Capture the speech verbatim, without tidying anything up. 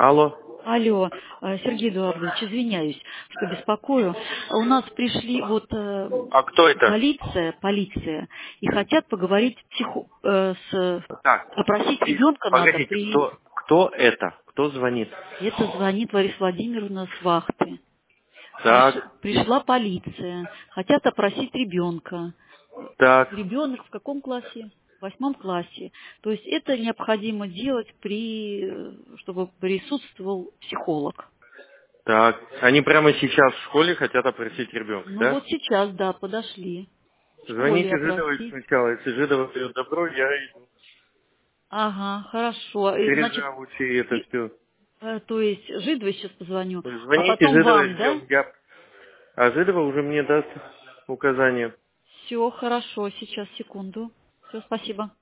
Алло. Алло, э, Сергей Эдуардович, извиняюсь, что беспокою. У нас пришли вот э, А кто это? полиция, полиция, и хотят поговорить психо, э, с, Так, опросить и- ребенка надо погодите, при... кто, кто это? Кто звонит? Это звонит Лариса Владимировна с вахты. Приш- Так, Пришла полиция, хотят опросить ребенка. так, Ребенок в каком классе? В восьмом классе. То есть это необходимо делать при, э, чтобы присутствовал психолог. так. Они прямо сейчас в школе хотят опросить ребенка, Ну да? вот сейчас, да, подошли. В школе Звоните Жидовой опросить. сначала. Если Жидова дает добро, я иду. Ага, хорошо. И, Через значит, завучи это и, все. э, то есть Жидовой сейчас позвоню, а Звоните потом Жидовой, вам, да? ждем. Я... А Жидова уже мне даст указание. Все, хорошо, сейчас, секунду. Все, спасибо.